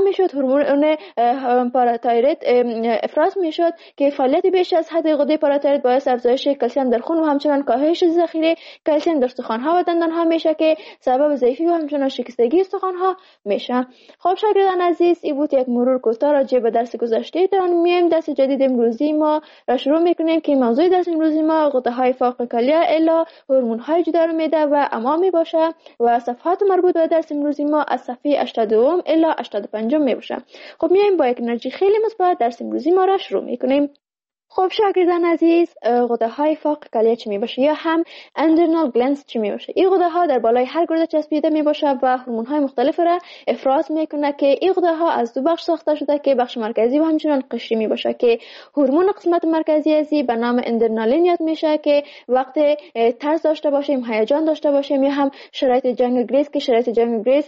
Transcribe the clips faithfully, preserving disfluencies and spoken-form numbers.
کم میشد، هورمون پاراتایروید افراز میشد که فعالیت بیش از حد غده پاراتایروید باعث افزایش کلسیم در خون و همچنان کاهش ذخیره کلسیم در استخوان‌ها و دندان‌ها میشه که سبب ضعیفی و همچنان شکستگی استخوان‌ها میشه. خب شاگردان عزیز، این بود یک مرور کوتاه راجع به درس گذشته تان. میایم درس جدید امروزی ما را شروع میکنیم که موضوع درس امروزی ما غده‌های فوق کلیه الا هورمون‌های جدار معده و امعاء می باشه و صفحات مربوط به درس امروزی ما از صفحه هشتاد و دو الا هشتاد و پنج می باشه. خب میایم با یک انرژی خیلی مثبت درس امروزی ما را شروع میکنیم. خب شاگردان عزیز، غده های فوق کلیه چی می باشه یا هم اندرنال گلنس چی می باشه؟ این غده ها در بالای هر گرده چسبیده می باشه و هورمون های مختلف را افراز میکنه که این غده ها از دو بخش ساخته شده که بخش مرکزی و همچنان قشری می باشه که هورمون قسمت مرکزی ازی به نام اندرنالین یاد میشه که وقت ترس داشته باشیم، هیجان داشته باشیم یا هم شرایط جنگ گریز که شرایط جنگ گریز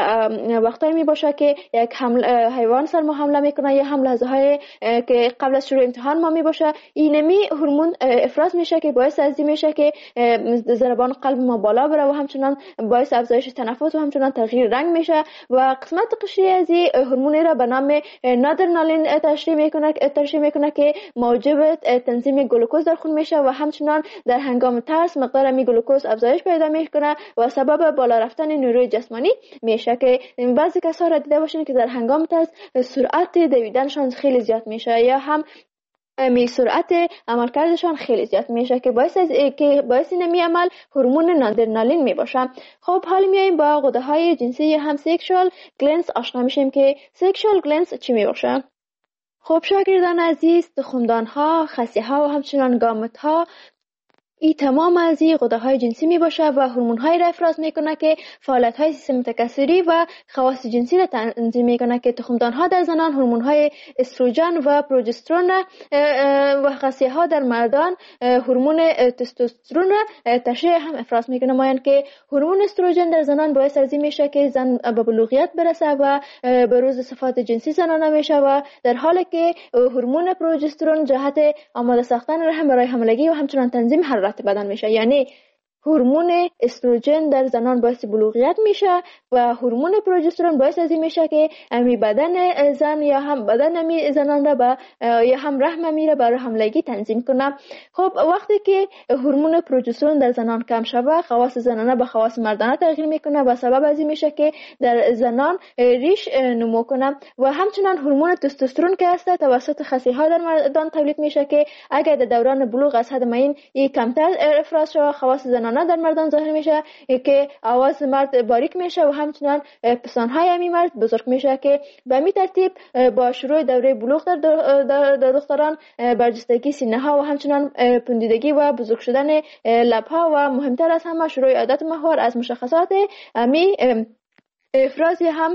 وقتایی می باشه که یک حمله حیوان سر ما حمله میکنه یا هم لحظه های که قبل از شروع امتحان ما می باشه، اینمی هورمون افراز میشه که باعث ازی میشه که ضربان قلب ما بالا بره و همچنان باعث افزایش تنفس و همچنان تغییر رنگ میشه و قسمت قشری ازی هورمونی را به نام نادرنالین تشریح میکنه تشریح میکنه که موجب تنظیم گلوکوز در خون میشه و همچنان در هنگام ترس مقدار می گلوکوز افزایش پیدا میکنه و سبب بالا رفتن نیروی جسمانی میشه که بعضی کسا را دیده باشین که در هنگام ترس سرعت دویدنشان خیلی زیاد میشه یا هم می سرعت عملکردشان خیلی زیاد میشه که باعث از که باعث نمی عمل هورمون نادرنالین می باشه. خب حالا میایم با غده های جنسی یا هم سکشوال گلنس آشنا میشیم که سکشوال گلنس چی می باشه. خب شاگردان عزیز، تخمدان ها، خصیه ها و همچنان گامت ها این تمام از این غده های جنسی می باشه و هورمون های را افراز میکنه که فعالیت های سیستم تکثری و خواص جنسی را تنظیم میکنه که تخمدان ها در زنان هورمون های استروژن و پروژسترون و خصیه ها در مردان هورمون تستوسترون را تشریح هم افراز میکنه. مایان که هورمون استروژن در زنان باعث ازی میشه که زن به بلوغیت برسه و بروز صفات جنسی زنانه میشه و در حالی که هورمون پروژسترون جهت آماده ساختن رحم برای حاملگی و همچنان تنظیم حرارت بدن میشه. یعنی هورمون استروژن در زنان باعث بلوغیت میشه و هورمون پروژسترون باعث ازی میشه که امی بدن زن یا هم بدن امی زنان را با یا هم رحم امی را برای حاملگی تنظیم کنه. خب وقتی که هورمون پروژسترون در زنان کم شوه، خواص زنانه به خواص مردانه تغییر میکنه و سبب ازی میشه که در زنان ریش نمو کنه و همچنان هورمون تستوسترون که هست توسط خصیه ها در مردان تولید میشه که اگر در دوران بلوغ از حد معین این کمتر افراز شوه، خواص زنانه در مردان ظاهر میشه که آواز مرد باریک میشه و همچنان پستانهای امی مرد بزرگ میشه که به می ترتیب با شروع دوره بلوغ در, در, در دختران برجستگی سینه ها و همچنان پوندیدگی و بزرگ شدن لبها و مهمتر از همه شروع عادت ماهوار از مشخصات امی افرازی هم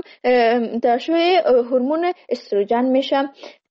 ترشح هورمون استروژن میشه.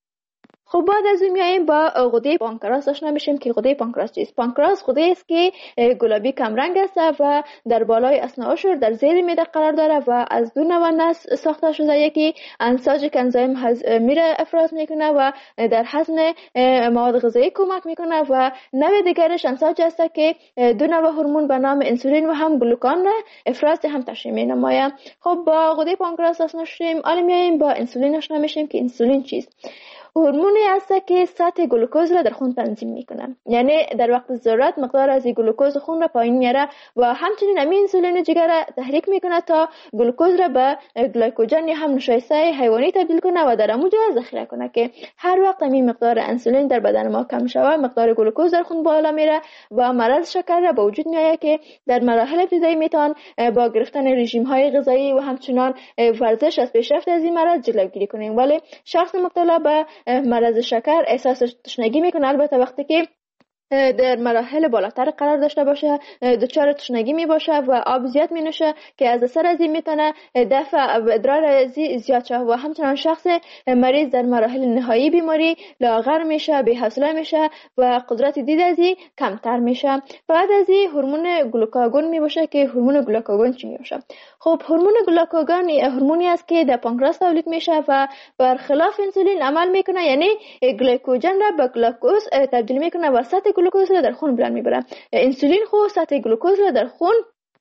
خب بعد از اون میایم با غده پانکراس آشنا میشیم که غده پانکراس چیست. پانکراس غده است که گلابی کم رنگ است و در بالای اثناء عشر در زیر معده قرار داره و از دو نوع نسل ساخته شده. یکی انساج که انزایم میره افراز میکنه و در هضم مواد غذایی کمک میکنه و نوع دیگرش انساج است که دو نوع هورمون به نام انسولین و هم گلوکان را افراز هم تشریح مینماید. خب با غده پانکراس آشنا شدیم، حالا میایم با انسولین آشنا میشیم که انسولین چیست. هورمونی است که سطح گلوکوز را در خون تنظیم میکنه، یعنی در وقت ضرورت مقدار از گلوکوز خون را پایین میاره و همچنین همین انسولین جگر را تحریک میکنه تا گلوکوز را به گلیکوژن یا هم نشایسته حیوانی تبدیل کنه و در اموجه ذخیره کنه که هر وقت همین مقدار انسولین در بدن ما کم شود مقدار گلوکوز در خون بالا میره و مرض شکر را به وجود میآید که در مراحل ابتدایی میتوان با گرفتن رژیم های غذایی و همچنان ورزش از پیشرفت از این مرض جلوگیری کنیم. ولی شخص مبتلا به مرض شکر احساس تشنگی میکنه، البته وقتی که در مراحل بالاتر قرار داشته باشه دچار تشنگی می باشه و آب زیاد می نوشه که از اثر از این میتونه دفع ادرار ازی زیاد شه و همچنان شخص مریض در مراحل نهایی بیماری لاغر میشه، بی حوصله میشه و قدرت دید ازی کمتر میشه. بعد از این هورمون گلوکاگون می باشه که هورمون گلوکاگون چی می باشه؟ خب هورمون گلوکاگون هورمونی است که در پانکراس تولید میشه و برخلاف انسولین عمل میکنه، یعنی گلیکوژن را به گلوکوز تبدیل میکنه و سطح گلوکوز را در خون بلند میبره. انسولین خو سطح گلوکوز را در خون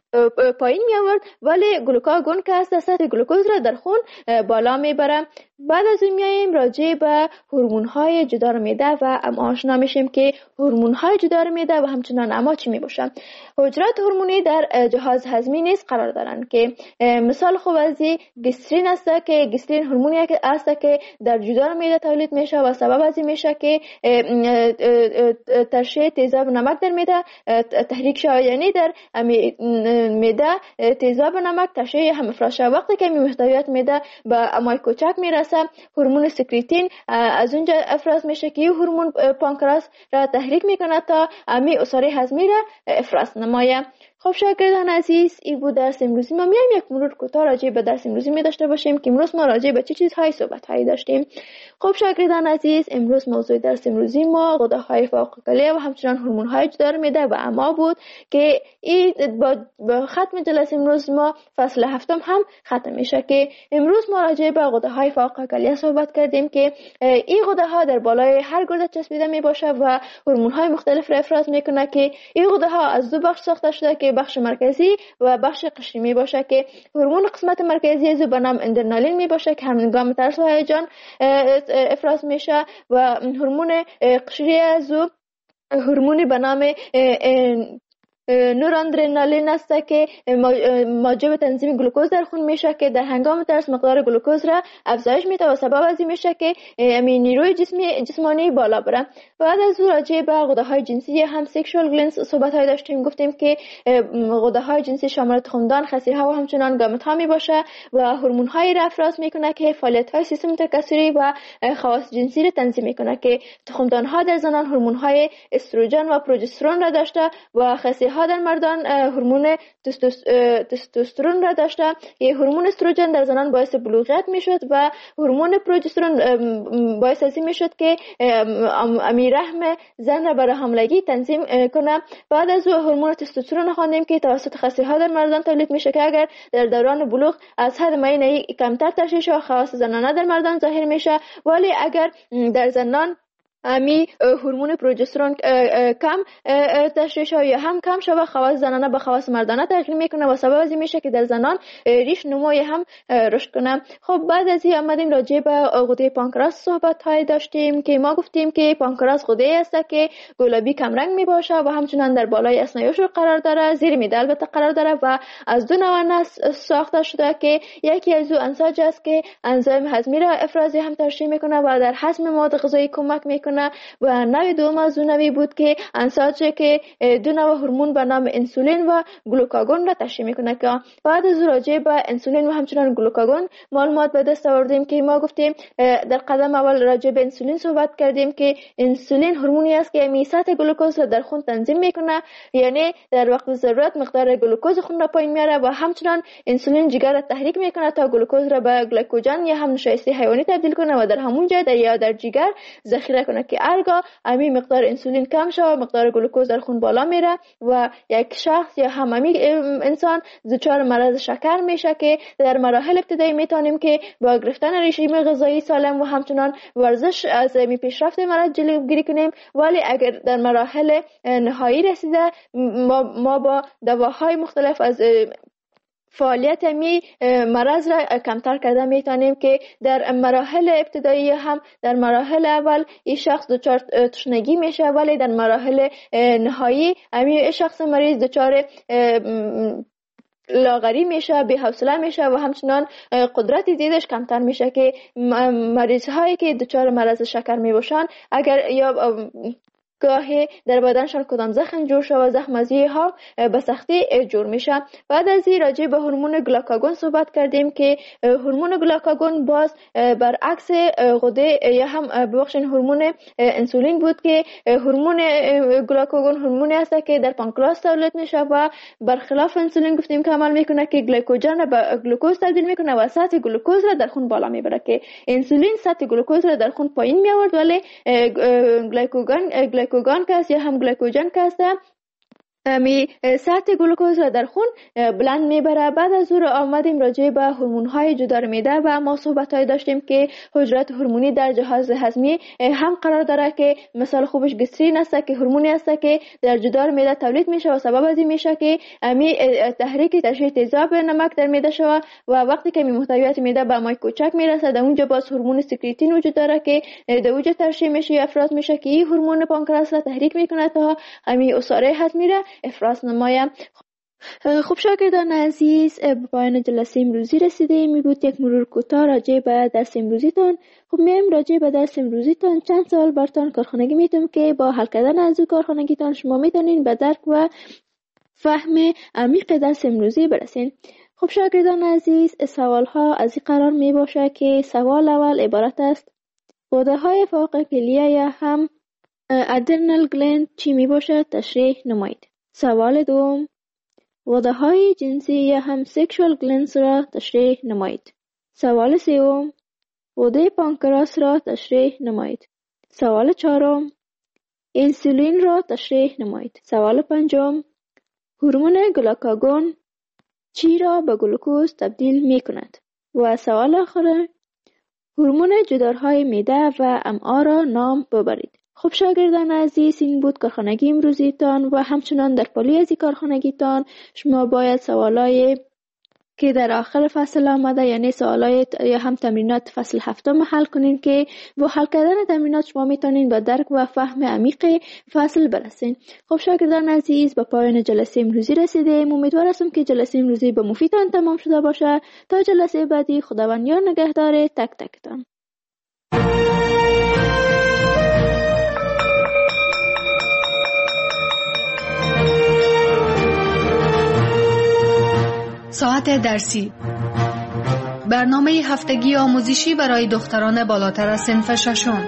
پایین می آورد، ولی گلوکاگون که است سطح گلوکوز را در خون بالا میبره. بعد از اون میایم راجع به هورمون های جدار معده و اما آشنا میشیم که هورمون های جدار معده و همچنان اما چی میباشند. حجرات هورمونی در جهاز هضمی نیز قرار دارند که مثال خوب از گسترین است که گسترین هورمونی است که در جدار معده تولید میشه و سبب از این میشه که ترشح تیزاب نمک در معده تحریک شود، یعنی در معده تیزاب نمک ترشح هم افراز شود. وقتی که محتویات معده به امای کوچک میرسه، هورمون سکریتین از اونجا افراز میشه که این هورمون پانکراس را تحریک میکنه تا امی عصاره هضمی را افراز نمایه. خب شاگردان عزیز، این بود درس امروزی ما. میایم یک مرور کوتاه راجع به درس امروزی می داشته باشیم که امروز ما راجع به چه چیزهایی صحبت هایی داشتیم. خب شاگردان عزیز، امروز موضوع درس امروزی ما غده‌های فوق کلیه و همچنان هورمون‌های جدار معده و اما بود که این با ختم جلسه امروز ما فصل هفتم هم ختم میشه که امروز ما راجع به غده‌های فوق کلیه صحبت کردیم که این غده‌ها در بالای هر گرده چسبیده می باشه و هورمون‌های مختلف را افراز میکنه که این غده‌ها از دو بخش ساخته شده که بخش مرکزی و بخش قشری می باشه که هورمون قسمت مرکزی از به نام اندرنالین می باشه که هنگام ترس و هیجان افراز میشه و هورمون قشری از هورمونی به نام نوراندرنالین است که موجب تنظیم گلوکوز در خون میشه که در هنگام ترس مقدار گلوکوز را افزایش میده و سبب از این میشه که نیروی جسمی جسمانی بالا بره. بعد از او راجع به غده‌های جنسی هم سکشوال گلندز صحبت های داشتیم. گفتیم که غده‌های جنسی شامل تخمدان، خصی‌ها و همچنان گامت‌ها می باشه و هورمون‌هایی را افراز میکنه که فعالیت‌های سیستم تکثری و خواص جنسی را تنظیم میکنه که تخمدان‌ها در زنان هورمون‌های استروژن و پروژسترون را داشته و خصی‌ها در مردان هورمون تستوسترون را داشته. یه هورمون استروژن در زنان باعث بلوغیت میشد و هورمون پروژسترون باعث از این میشد که امی رحم زن را برای حاملگی تنظیم کنه. بعد از او هورمون تستوسترون خواندیم که توسط خصی‌ها در مردان تولید میشه که اگر در دوران بلوغ از حد معینی کمتر ترشح و خواص زنانه در مردان ظاهر میشه، ولی اگر در زنان امی هورمون پروژسترون کم ترشح شود یا هم کم شود، خواص زنانه به خواص مردانه تغییر میکنه و سبب از این میشه که در زنان ریش نموی هم رشد کنه. خب بعد از این آمدیم راجع به غده پانکراس صحبت های داشتیم که ما گفتیم که پانکراس غده است که گلابی کم رنگ می باشه و همچنان در بالای اثنای عشر قرار داره، زیر معده البته قرار داره و از دو نوع ساخته شده که یکی از او انساج است که انزیم هضمی را افرازی هم ترشح میکنه و در هضم مواد غذایی کمک میکنه و نوع دوم از اون نوعی بود که انساج که دو نوع هورمون به نام انسولین و گلوکاگون را ترشح میکنه. که بعد از راجع به انسولین و همچنان گلوکاگون معلومات به دست آوردیم که ما گفتیم در قدم اول راجع به انسولین صحبت کردیم که انسولین هورمونی است که می سطح گلوکوز را در خون تنظیم میکنه، یعنی در وقت ضرورت مقدار گلوکوز خون را پایین میاره و همچنان انسولین جگر را تحریک میکنه تا گلوکوز را به گلیکوژن یا هم نشایسته حیوانی تبدیل کنه و در همون جا در یا در جگر ذخیره کنه که ارگا امی مقدار انسولین کم شود، مقدار گلوکوز در خون بالا میره و یک شخص یا هم امی انسان دچار مرض شکر میشه که در مراحل ابتدایی میتونیم که با گرفتن رژیم غذایی سالم و همچنان ورزش از می پیشرفت مرض جلوگیری کنیم. ولی اگر در مراحل نهایی رسیده ما, ما با دواهای مختلف از فعالیت می مرض را کمتر کرده میتونیم که در مراحل ابتدایی هم در مراحل اول این شخص دچار تشنگی میشه، ولی در مراحل نهایی امی شخص مریض دچار لاغری میشه، بی حوصله میشه و همچنان قدرت دیدش کمتر میشه که مریض هایی که دچار مرض شکر میباشن اگر یا گاهی در بدنشان کدام زخم جور شد و زخم ازی ها به سختی جور میشه. بعد از این راجع به هورمون گلوکاگون صحبت کردیم که هورمون گلوکاگون باز برعکس غده یا هم ببخشید هورمون انسولین بود که هورمون گلوکاگون هورمونی است که در پانکراس تولید میشه و برخلاف انسولین گفتیم که عمل میکنه که گلیکوژن را به گلوکوز تبدیل میکنه و سطح گلوکوز را در خون بالا میبره که انسولین سطح گلوکوز را در خون پایین می آورد، ولی گلیکوژن گلیکوژن که است یا هم گلیکوژن که است می سطح گلوکوز را در خون بلند میبره. بعد از او آمدیم راجع به هورمون های جدار معده و ما صحبت های داشتیم که حجرات هورمونی در جهاز هضمی هم قرار داره که مثال خوبش گسترین است که هورمونی است که در جدار معده تولید میشه و سبب از این میشه که می تحریک ترشح تیزاب نمک در معده شود و وقتی که می محتویات معده به مای کوچک میرسه در اونجا باز هورمون سکریتین وجود داره که در اونجا ترشح میشه یا افراز میشه که این هورمون پانکراس را تحریک میکنه تا همین عصاره هضمی را افراز نمایم. خب شاگردان عزیز، به پایان جلسه امروزی رسیده. می بود یک مرور کوتاه راجع به درس امروزیتان. خب میایم راجع به درس امروزیتان چند سوال براتون کارخانگی میتونم که با حل کردن از کارخانگیتان شما میتونین به درک و فهم عمیق درس امروزی برسین. خب شاگردان عزیز، سوال ها از این قرار می باشه که سوال اول عبارت است: غده های فوق کلیه یا هم ادرنال گلند چی می باشه؟ تشریح نمایید. سوال دوم: غده های جنسی یا هم سکشوال گلندز را تشریح نمایید. سوال سوم: غده پانکراس را تشریح نمایید. سوال چهارم: انسولین را تشریح نمایید. سوال پنجم: هورمون گلوکاگون چی را به گلوکوز تبدیل می کند؟ و سوال آخر: هورمون جدارهای معده و امعا را نام ببرید. خب شاگردان عزیز، این بود کارخانگی امروزیتان و همچنان در پالی از این کارخانگیتان شما باید سوالای که در آخر فصل آمده یعنی سوالای یا هم تمرینات فصل هفتم حل کنین که با حل کردن تمرینات شما میتونین به درک و فهم عمیق فصل برسین. خب شاگردان عزیز، به پایان جلسه امروزی رسیدیم. امیدوار هستم که جلسه امروزی به مفیدتان تمام شده باشه. تا جلسه بعدی، خداوند یار نگهدار تک تکتان. ساعت درسی، برنامه هفتگی آموزشی برای دختران بالاتر از صنف ششم.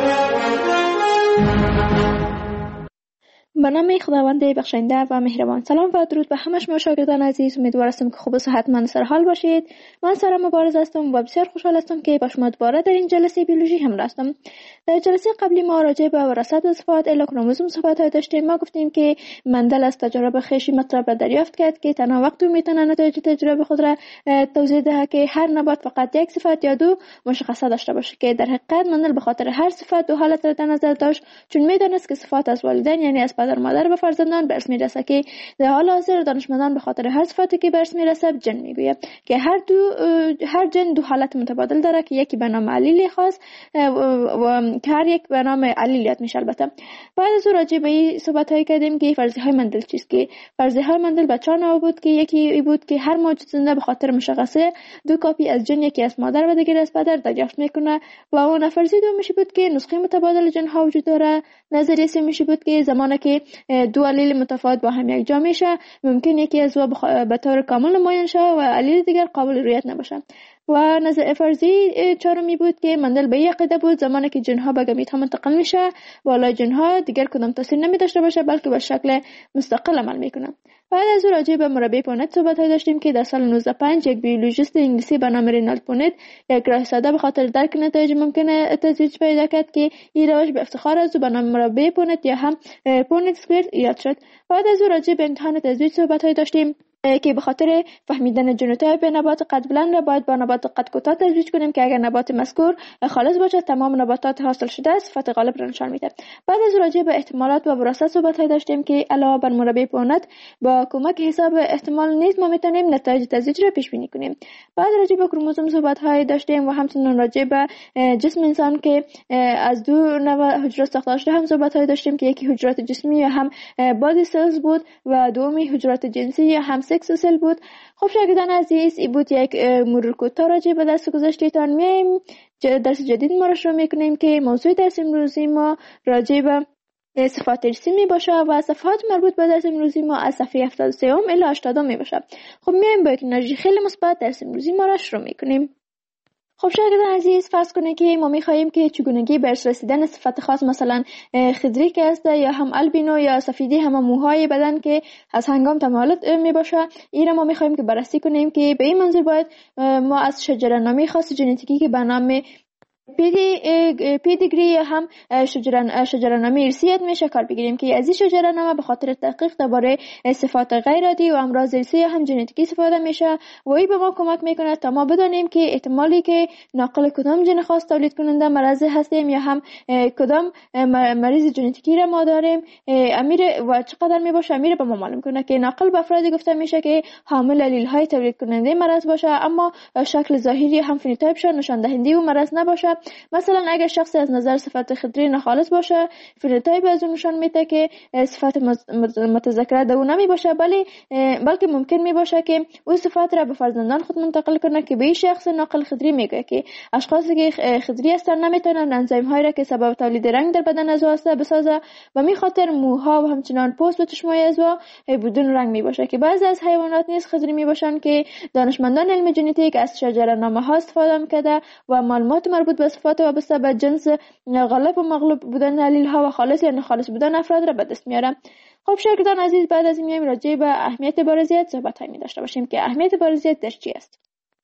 به نام خداوند بخشنده و مهربان. سلام و درود به همه شما شاگردان عزیز. امیدوار هستم که خوب و صحتمند سر حال باشید. من سارا مبارز هستم و بسیار خوشحال هستم که با شما دوباره در این جلسه بیولوژی همراه هستم. در جلسه قبلی ما راجع به وراثت و صفات الا کروموزوم صحبت داشتیم. ما گفتیم که مندل از تجربه خویشی مطلب را دریافت کرد که تنها وقتی میتونه نتایج تجربه خود را توضیح دهد که هر نبات فقط یک صفت یا دو مشخصه داشته باشه، که در حقیقت مندل به خاطر هر صفت دو حالت را در نظر داشت، چون میدانست که صفات از والدین یعنی از پدر مادر به فرزندان برس میرسه، که در حال حاضر دانشمندان به خاطر هر صفتی که برس میرسه جن میگوید که هر دو هر جن دو حالت متبادل داره که یکی به نام علیل خاص و که هر یک به نام علیل یاد میشه. البته بعد از او راجع به این صحبت های کردیم که فرضیه های مندل چیست، که فرضیه های مندل به چهار نوع بود که یکی ای بود که هر موجود زنده به خاطر مشخصه دو کاپی از جن، یکی از مادر و دیگری از پدر دریافت میکنه، و اون فرضیه دوم میشه بود که نسخه متبادل جن ها وجود داره. نظریه سوم میشه بود که زمانی که دو علیل متفاوت با هم یک جا میشه ممکن یکی از او به طور کامل نمایان شه و علیل دیگر قابل رؤیت نباشه. و نظر فرضی چهارمی بود که مندل به یک عقیده بود زمانی که جنها به گمیت ها منتقل میشه بالای جنها دیگر کدام تاثیر نمی داشته باشه بلکه به شکل مستقل عمل میکنه. بعد از او راجع به مربی پونت صحبت های داشتیم که در سال نوزده پنج یک بیولوژیست انگلیسی به نام رینالد پونت یک راه ساده به خاطر درک نتایج ممکنه تزویج پیدا کرد که این روش به افتخار از او به نام مربی پونت یا هم پونت اسکوئر یاد شد. بعد از او راجع به امتحان تزویج صحبت های داشتیم که به خاطر فهمیدن ژنوتایپ نبات قد بلند را باید با نبات قد کوتاه تزویج کنیم که اگر نبات مذکور خالص باشد تمام نباتات حاصل شده صفت غالب را نشان میده. بعد از راجع به احتمالات و وراثت صحبت های داشتیم که علاوه بر مربی پونت با کمک حساب احتمال نیز ما میتونیم نتایج تزویج را پیش بینی کنیم. بعد راجع به کروموزوم صحبت های داشتیم و همچنین راجع به جسم انسان که از دو نوع حجرات ساخته شده هم صحبت های داشتیم که یکی حجرات جسمی یا هم بادی سلز بود و دومی حجرات جنسی یا هم سکس سل بود. خب شاگردان عزیز، این بود یک مرور کوتاه راجع به درس گذشته‌تان. میایم درس جدید ما را شروع میکنیم که موضوع درس امروزی ما راجع به صفات ارثی می باشه و صفات مربوط به درس امروزی ما از صفحه هفتاد و سه الی هشتاد می باشه. خب میایم با یک انرژی خیلی مثبت درس امروزی ما را شروع میکنیم. خب شاگردان عزیز، فرض کنید که ما می‌خواهیم که چگونگی به ارث رسیدن صفت خاص مثلا خضری که است یا هم البینو یا سفیدی هم موهای بدن که از هنگام تمالد میباشه، این را ما می‌خواهیم که بررسی کنیم که به این منظور باید ما از شجره نامی خاص ژنتیکی که به نام پیدی پیدیگری هم شجران شجره‌نامه ارثیت میشه کار بگیریم که از این شجره‌نامه به خاطر تحقیق درباره صفات غیر عادی و امراض ارثی هم ژنتیکی استفاده میشه و این به ما کمک میکنه تا ما بدانیم که احتمالی که ناقل کدام ژن خاص تولید کننده مرض هستیم یا هم کدام مریض ژنتیکی را ما داریم امیر و چقدر میباشه امیر به ما معلوم کنه که ناقل به افرادی گفته میشه که حامل الیل های تولید کننده مرض باشه اما شکل ظاهری هم فنوتایپش نشان دهنده و مرض نباشه. مثلا اگر شخصی از نظر صفت خطری ناخالص باشه فنوتایپ از اون نشان میده که صفت متذکره در اون نمی باشه بلی بلکه ممکن می باشه که او صفات را به فرزندان خود منتقل کنه که به این شخص ناقل خطری میگه که اشخاصی که خطری هستن نمیتونن انزیم هایی را که سبب تولید رنگ در بدن از هسته بسازه و می خاطر موها و همچنان پوست و چشمای از بدون رنگ می باشه که بعضی از حیوانات نیز خطری می باشن که دانشمندان علم ژنتیک از شجره‌نامه ها استفاده میکرده و معلومات مربوط به صفات وابسته به جنس غالب و مغلوب بودن الیل ها و خالص یا ناخالص بودن افراد را به دست میاره. خب شاگردان عزیز بعد از این میایم راجع به اهمیت بارزیت صحبت هایی می داشته باشیم که اهمیت بارزیت در چی است.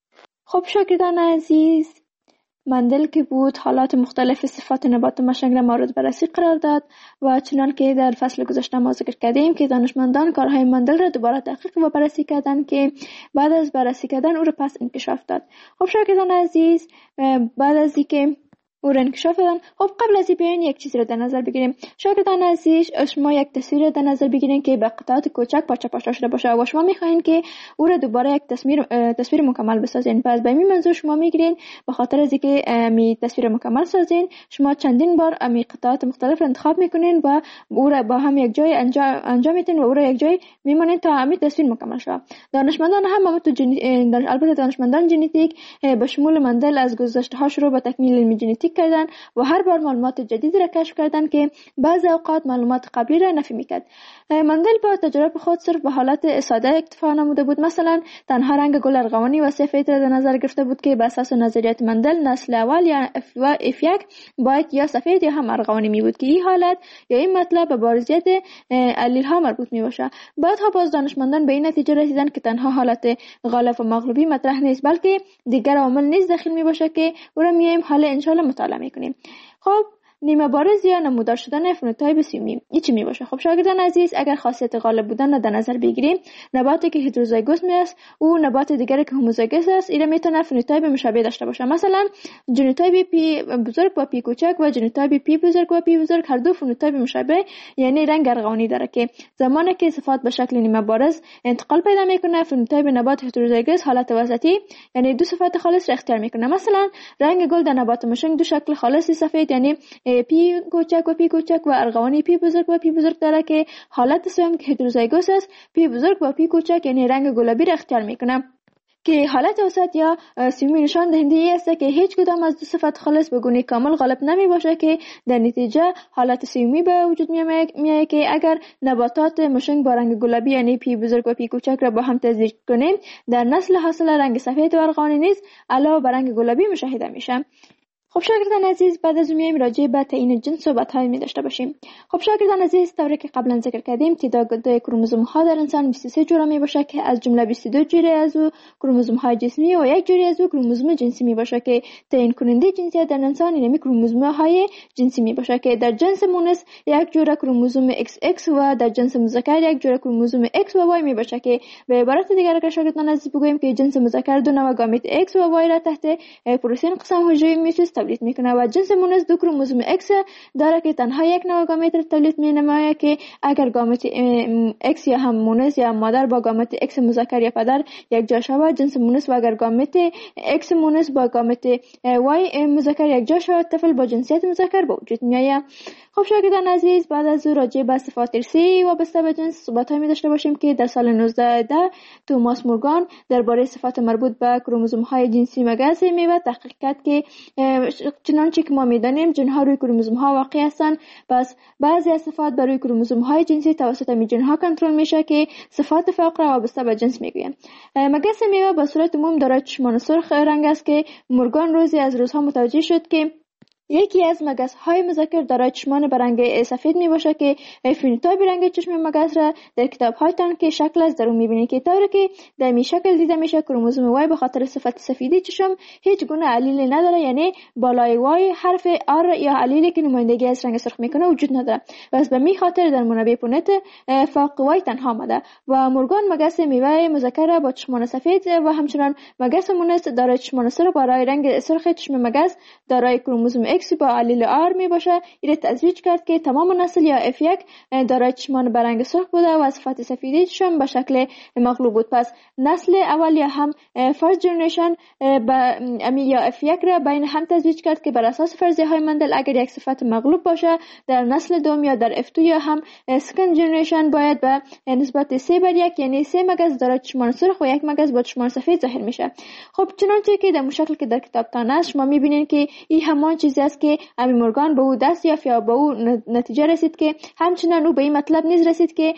خب شاگردان عزیز مندل که بود حالات مختلف صفات نبات مشنگ را مورد بررسی قرار داد و چنان که در فصل گذشته ما ذکر کردیم که دانشمندان کارهای مندل را دوباره تحقیق و بررسی کردند که بعد از بررسی کردن او را پس انکشاف داد. خب شاگردان عزیز بعد از اینکه او را انکشاف دادن خب قبل از این بیاین یک چیز را در نظر بگیریم. شاگردان عزیز شما یک تصویر را در نظر بگیرین که به قطعات کوچک پارچه پارچه شده باشه و شما میخواین که او را دوباره یک تصویر تصویر مکمل بسازین. پس به این منظور شما میگیرین به خاطر از اینکه می تصویر مکمل سازین شما چندین بار می قطعات مختلف را انتخاب میکنین و او را با هم یک جای انجام انجام میدین و او را یک جای میمونین تا همین تصویر مکمل شه. دانشمندان هم هم تو جن... البته دانشمندان ژنتیک به شمول مندل از گذشته ها شروع به تکمیل علم ژنتیک کردن و هر بار معلومات جدید را کشف کردن که بعضی اوقات معلومات قبلی را نفی میکرد. مندل با تجربه خود صرف به حالت ساده اکتفا نموده بود. مثلا تنها رنگ گل ارغوانی و سفید را در نظر گرفته بود که بر اساس نظریات مندل نسل اول یا اف یک باید یا سفید یا هم ارغوانی می بود که این حالت یا این مطلب به بارزیت الیل ها مربوط می باشه. بعدها باز دانشمندان به این نتیجه رسیدن که تنها حالت غالب و مغلوبی مطرح نیست بلکه دیگر عوامل نیز داخل می باشه که او را میایم حالا ان شاء الله مطالعه میکنیم. خب نیمه بارز یا نمودار شدن فنوتایپ سیومی این چی می باشه؟ خب شاگردان عزیز اگر خاصیت غالب بودن را در نظر بگیریم نباتی که هتروزایگوس می است او نبات دیگری که هوموزایگوس است این میتونه فنوتایپ مشابه داشته باشه. مثلا ژنوتایپ پی بزرگ و پی کوچک و ژنوتایپ پی بزرگ و پی بزرگ هر دو فنوتایپ مشابه یعنی رنگ ارغوانی داره که زمانی که صفات به شکل نیمه بارز انتقال پیدا میکنه فنوتایپ نبات هتروزایگوس حالت وسطی یعنی دو صفات خالص را اختیار میکنه. مثلا رنگ گل در نبات مشنگ دو شکل خالص سفید یعنی پی کوچک و پی کوچک و ارغوانی پی بزرگ و پی بزرگ داره که حالت سوم که هتروزایگوس است پی بزرگ و پی کوچک یعنی رنگ گلابی را اختیار میکنه که حالت وسط یا سیومی نشان دهنده ای است که هیچ کدام از دو صفت خالص به گونه کامل غالب نمی باشه که در نتیجه حالت سیومی به وجود میاد که اگر نباتات مشنگ با رنگ گلابی یعنی پی بزرگ و پی کوچک را با هم تزریق کنیم در نسل حاصل رنگ سفید و ارغوانی نیز علاوه بر رنگ گلابی مشاهده میشه. خب شاگردان عزیز بعد از میایم راجع به تعیین جنس صحبت های می داشته باشیم. خب شاگردان عزیز طوری که قبلا ذکر کردیم تعداد کروموزوم ها در انسان بیست و سه جوره می باشه که از جمله بیست و دو جوره از او کروموزوم های جسمی و یک جوره از او کروموزوم جنسی می باشه که تعیین کننده جنسیت در انسان یعنی کروموزوم های جنسی می باشه که در جنس مونس یک جوره کروموزوم ایکس ایکس و در جنس مذکر یک جوره کروموزوم ایکس و وای می باشه که به عبارت دیگر اگر شاگردان عزیز بگوییم که جنس مذکر دو نوع گامیت ایکس و وای را تحت پروتئین قسم حجره میتوس تولید میکنه و جنس مونس دو کروموزوم ایکس داره که تنها یک نوع گامیت را تولید مینماید که اگر گامیت ایکس یا هم مونس یا مادر با گامیت ایکس مذکر یا پدر یک جا شود جنس مونس و اگر گامیت ایکس مونس با گامیت وای مذکر یک جا شود طفل با جنسیت مذکر به وجود میآید. خب شاگردان عزیز بعد از راجع به صفات ارثی وابسته به جنس صحبت‌هایی می داشته باشیم که در سال نوزده ده توماس مورگان درباره صفات مربوط به کروموزوم‌های جنسی مگس میوه تحقیق کرد که چنانچه که ما می‌دانیم ژن‌ها روی کروموزوم‌ها واقع هستند پس بعضی از صفات بر روی کروموزوم‌های جنسی توسط می ژن‌ها کنترل میشه که صفات فقر وابسته به جنس میگویند. مگس میوه به صورت عموم دارای چشمان سرخ رنگ است که مورگان روزی از روزها متوجه شد که یکی از مگس های مذکر دارای چشمان به رنگ سفید می باشه که فینوتایپ رنگ چشم مگس را در کتاب هایتان که شکل از درون می بینید که طوری که در می شکل دیده میشه کروموزوم وای به خاطر صفت سفیدی چشم هیچ گونه علیل نداره، یعنی بالای وای حرف آر یا علیلی که نمایندگی از رنگ سرخ میکنه وجود نداره. بس به می خاطر در منابع پونت فاق وای تنها آمده و مورگان مگس میوه مذکر با چشمان سفید و همچنان مگس مونس دارای چشمان سرخ برای رنگ سرخ چشم مگس دارای کروموزوم اکس با علیل آر می باشه. این تزویج کرد که تمام نسل یا اف یک دارای چشمان به رنگ سرخ بوده و صفت سفیدی چشم به شکل مغلوب بود. پس نسل اول یا هم فرست جنریشن با امی یا اف یک را بین هم تزویج کرد که بر اساس فرضیه های مندل اگر یک صفت مغلوب باشه در نسل دوم یا در اف دو یا هم سکند جنریشن باید به نسبت سه بر یک، یعنی سه مگس دارای چشمان سرخ و یک مگس با چشمان سفید ظاهر میشه. خب چنانچه که در شکل که در کتابتان است شما میبینید که این همان چیزی است که امی مورگان به او دست یافت یا به او نتیجه رسید که همچنان او به این مطلب نیز رسید که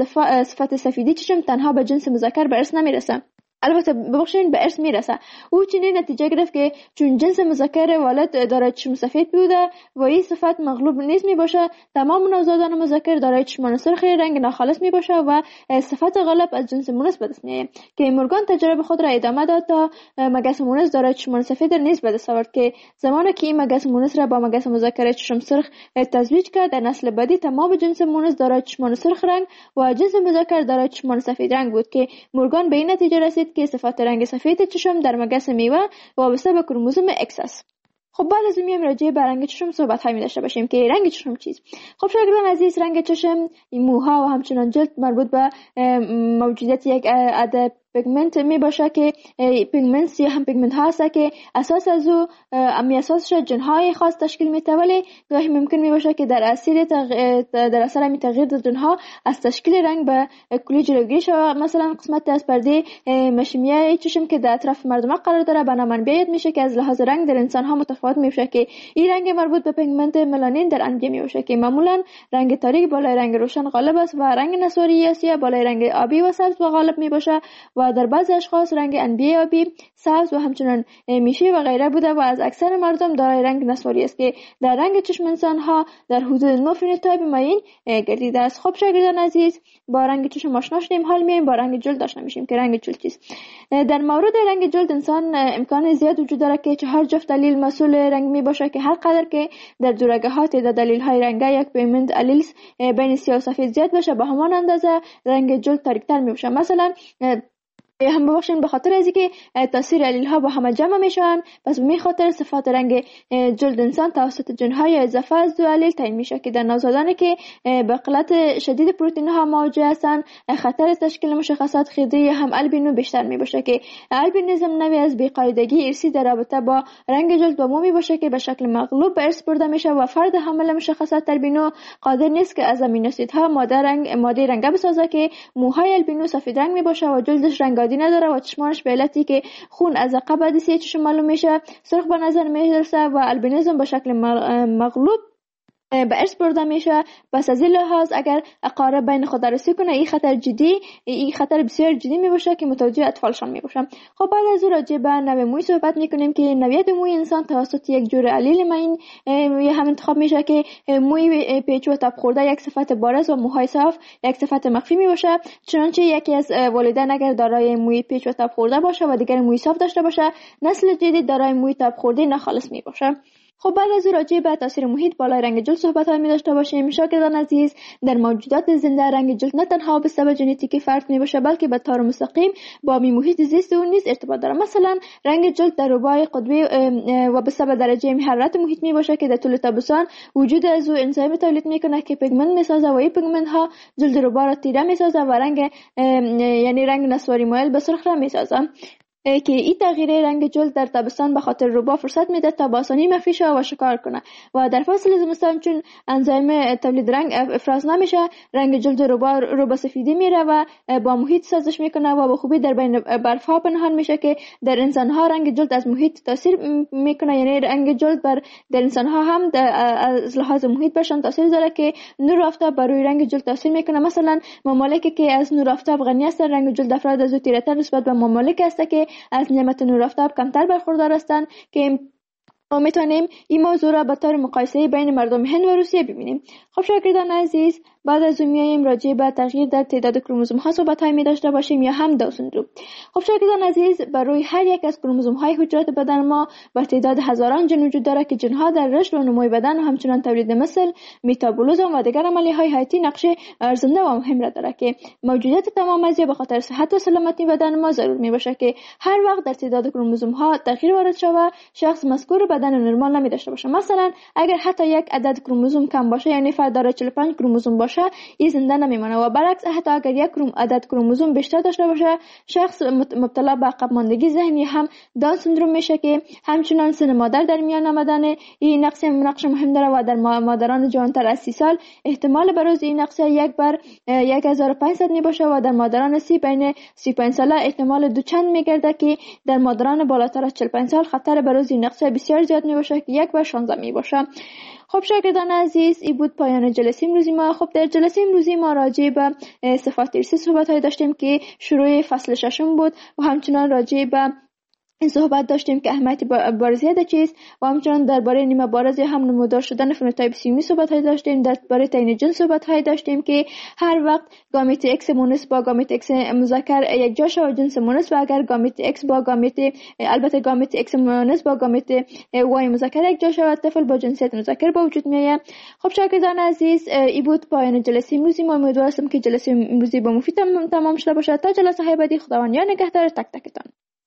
صفت سفیدی چشم تنها به جنس مذکر به ارث نمیرسه، البته ببخشید به ارث میرسه. او چنین نتیجه گرفت که چون جنس مذکر والد دارای چشم سفید بوده و این صفت مغلوب نیست می باشه، تمام نوزادان مذکر دارای چشمان سرخ رنگ ناخالص می باشه و صفت غالب از جنس مونس به دست میاد. که مورگان تجربه خود را ادامه داد تا مگس مونس دارای چشمان سفید نیز به دست آورد که زمانی که این مگس مونس را با مگس مذکر چشم سرخ تزویج کرد در نسل بعدی تمام جنس مونس دارای چشمان سرخ رنگ و جنس مذکر دارای چشمان سفید رنگ بود که مورگان به این نتیجه رسید که صفت رنگ سفید چشم در مگس میوه وابسته به کروموزوم اکس است. خب بعد از میام راجع به رنگ چشم صحبت هایی داشته باشیم که رنگ چشم چیست. خب شاگردان عزیز، رنگ چشم، موها و همچنان جلد مربوط به موجودیت یک عدد پیگمنت می باشه که پیگمنت یا هم پیگمنت ها هست که اساس از او امی اساسش جنهای خاص تشکیل میده، ولی گاهی ممکن می باشه که در اثر در اثر می تغییر در جنها از تشکیل رنگ به کلی جلوگیری شود. مثلا قسمت از پرده مشیمیه چشم که در اطراف مردم قرار داره بنا منبع یاد میشه که از لحاظ رنگ در انسان ها متفاوت میشه که این رنگ مربوط به پیگمنت ملانین در انبیاء می باشه که معمولا رنگ تاریک بالای رنگ روشن غالب است و رنگ نسواری یا سیاه بالای رنگ آبی و سبز و غالب می باشه و در بعضی اشخاص رنگ انبیاء آبی، سبز و همچنان میشی و غیره بوده و از اکثر مردم دارای رنگ نسواری است که در رنگ چشم انسان ها در حدود نه فینوتایپ معین گردیده است. خب شاگردان عزیز، با رنگ چشم آشنا شدیم، حال میایم با رنگ جلد آشنا میشیم که رنگ جلد چیست. در مورد رنگ جلد انسان امکان زیاد وجود داره که چهار جفت دلیل مسئول رنگ می باشه که هر قدر که در دورگهات در دلیل های رنگ یک پیگمنت الیلز بین سیاه و سفید زیاد باشه به همان اندازه رنگ جلد تاریک‌تر می باشه. مثلا هم ببخشید به خاطر از اینکه تاثیر الیل ها با هم جمع میشن، پس به خاطر صفات رنگ جلد انسان توسط جنهای اضافه از دو الیل تعیین میشه که در نوزادانی که به قلت شدید پروتئین ها مواجه هستن خطر تشکیل مشخصات خیدی هم البینو بیشتر می باشه که البینیسم نوعی از بی‌قاعدگی ارثی در رابطه با رنگ جلد با مو می باشه که به شکل مغلوب به ارث برده میشه و فرد حامل مشخصات البینو قادر نیست که از امینو اسیدها ماده رنگ ماده رنگ بسازه که موهای البینو سفید رنگ می باشه و جلدش رنگ نداره و چشمانش به علتی که خون از عقب عدسیه چشم معلوم میشه سرخ به نظر میرسه و البینیزم به شکل مغلوب به ارث برده میشه. پس از این لحاظ اگر اقارب بین خود درسی کنه این خطر جدی این خطر بسیار جدی می باشه که متوجه اطفالشان می باشن. خب بعد از اون راجع به نوع موی صحبت میکنیم که نوعیت موی انسان توسط یک جور علیل معین یا هم انتخاب میشه که موی پیچ و تاب خورده یک صفت بارز و موهای صاف یک صفت مخفی می باشه. چنانچه یکی از والدین اگر دارای موی پیچ و تاب خورده باشه و دیگر موی صاف داشته باشه، نسل جدید دارای موی تاب خورده ناخالص می باشه. خب بعد از راجع به تاثیر محیط بالای رنگ جلد صحبت می داشته باشیم. شاگردان عزیز، در موجودات زنده رنگ جلد نه تنها به سبب ژنتیکی فرق می باشه بلکه به طور مستقیم با می محیط زیست اون نیز ارتباط داره. مثلا رنگ جلد در ربای قطبی و به سبب درجه حرارت محیط می باشه که در طول تابستان وجود از او انزایم تولید میکنه که پیگمنت میسازه و این پیگمنت ها جلد ربا را تیره میسازه و رنگ یعنی رنگ نسواری مایل به سرخ را میسازه که این تغییر رنگ جلد در تابستان به خاطر ربا فرصت میده تا با آسانی مخفی شه و شکار کنه و در فصل زمستان چون انزایم تولید رنگ افراز نمیشه رنگ جلد ربا ربا سفیدی میره و با محیط سازش میکنه و به خوبی در بین برف ها پنهان میشه که در انسان ها رنگ جلد از محیط تاثیر میکنه، یعنی رنگ جلد بر در انسان ها هم از لحاظ محیط برشان تاثیر داره که نور آفتاب بر روی رنگ جلد تاثیر میکنه. مثلا ممالکی که از نور آفتاب غنی هستند رنگ جلد افراد از او تیره‌تر نسبت به ممالک هست که از نعمت نور آفتاب کمتر برخوردار هستند که ما میتونیم این موضوع را به طور مقایسه بین مردم هند و روسیه ببینیم. خب شاگردان عزیز، بعد از اون میایم راجع به تغییر در تعداد کروموزوم ها صحبت های می داشته باشیم یا هم داون سندروم. خب شاگردان عزیز، بر روی هر یک از کروموزوم های حجرات بدن ما به تعداد هزاران ژن وجود داره که ژن ها در رشد و نموی بدن و همچنان تولید مثل، متابولیسم و دیگر عملیه های حیاتی نقش ارزنده و مهم را داره که موجودیت تمام از به خاطر صحت و سلامتی بدن ما ضرور می باشه که هر وقت در تعداد کروموزوم ها تغییر وارد شود شخص مذکور بدن نرمال نمی داشته باشه. مثلا اگر حتی یک عدد کروموزوم کم باشه، یعنی فرد داره چهل و پنج کروموزوم باشه، این زنده نمیمونه و برعکس حتی اگر یک کروم عدد کروموزوم بیشتر داشته باشه، شخص مبتلا به عقب ماندگی ذهنی هم داون سندروم میشه که همچنان سن مادر در میان آمدن این نقص نقش مهم داره و در مادران جوانتر از سی سال احتمال بروز این نقص یک بر یک هزار و پانصد می باشه و در مادران سی بین سی و پنج ساله احتمال دو چند میگرده که در مادران بالاتر از چهل و پنج سال خطر بروز این نقص بسیار زیاد می باشه که یک بر شانزده می باشه. خب شاگردان عزیز، این بود پایان جلسه امروزی ما. خب در جلسه امروزی ما راجع به صفات ارثی صحبت های داشتیم که شروع فصل ششم بود و همچنان راجع به این صحبت داشتیم که اهمیت بارزیت چیست و همچنان درباره نیمه بارز هم نمودار شدن فنوتایپ سیومی صحبت های داشتیم. درباره تعیین جنس صحبت های داشتیم که هر وقت گامیت ایکس مونس با گامیت ایکس مذکر یک جا شود جنس مونس و اگر گامیت ایکس با گامیت البته گامیت ایکس مونس با گامیت وای مذکر یک جا شود، طفل با جنسیت مذکر به وجود میآید. خب شاگردان عزیز، این بود پایان جلسه امروزی ما. امیدوارم که جلسه امروزی با مفید تمام شده باشد. تا جلسه های بعدی، خداوند یار نگهدار تک تکتان.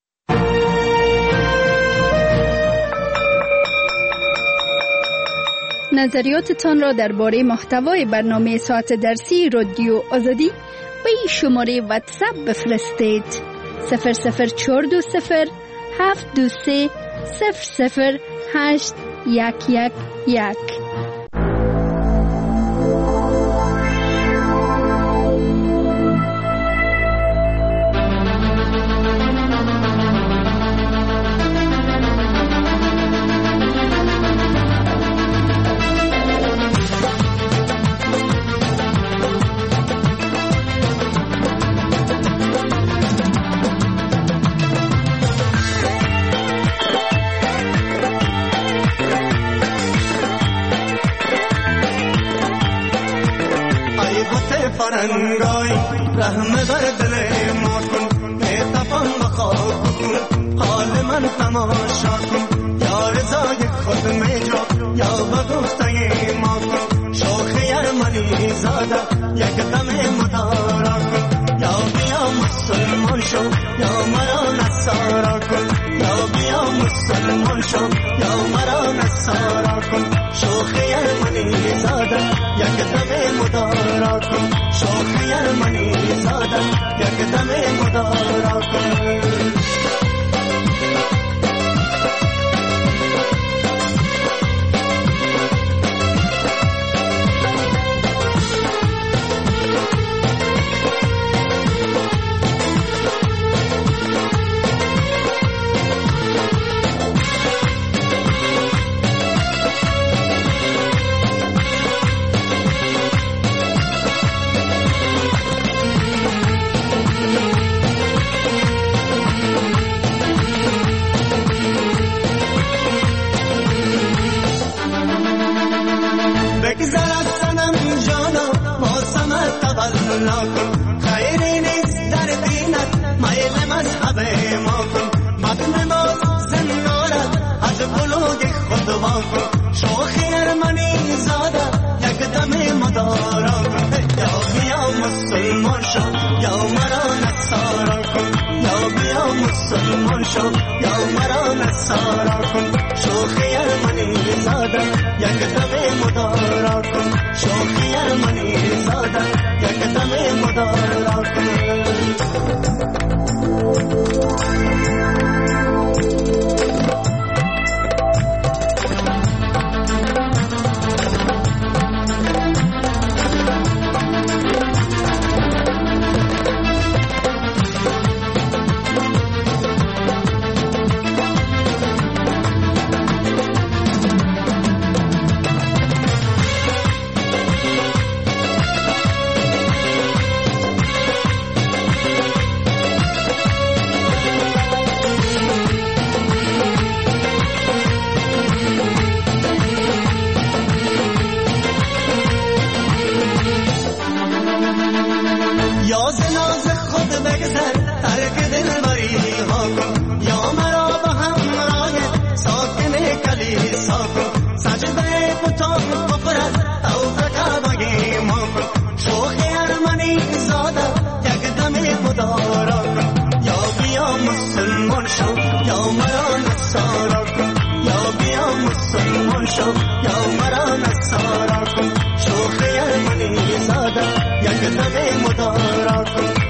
نظریاتتان را درباره محتوای برنامه ساعت درسی رادیو آزادی به این شماره واتساپ بفرستید: صفر صفر چهار دو صفر هفت دو سه صفر صفر هشت یک یک یک. فرنگای رحم بر دل ما کن، اتفاق بخواه کن، حال من تماشا کن، یا رضای خود میجا یا به گفته ما کن، شوخ یرمنی زاده یک دم مدارا کن، یا بیا مسلمان شو یا مرا نصارا کن، یا بیا مسلمان شو یا مرا نصارا کن، شوخ یرمنی زاده یک دم مدارا کن، شوخ یرمنی زاده یک دم مدارا کن. خیری نیست در دینت میل مذهب ما کن، متن باز زندارت از بلوگ خود وا کن، شوخ یرمنی زاده یک دم مدارا کن، یا بیا مسلمان شو یا مرا نصارا کن، یا بیا مسلمان شو یا مرا نصارا کن، شوخ یرمنی زاده یک دم مدارا کن، شوخ یرمنی زاده یک دم مدارا کن. مسلمان شو یا مرا نصارا کن شوخی منی زاده یک دم مدارا کن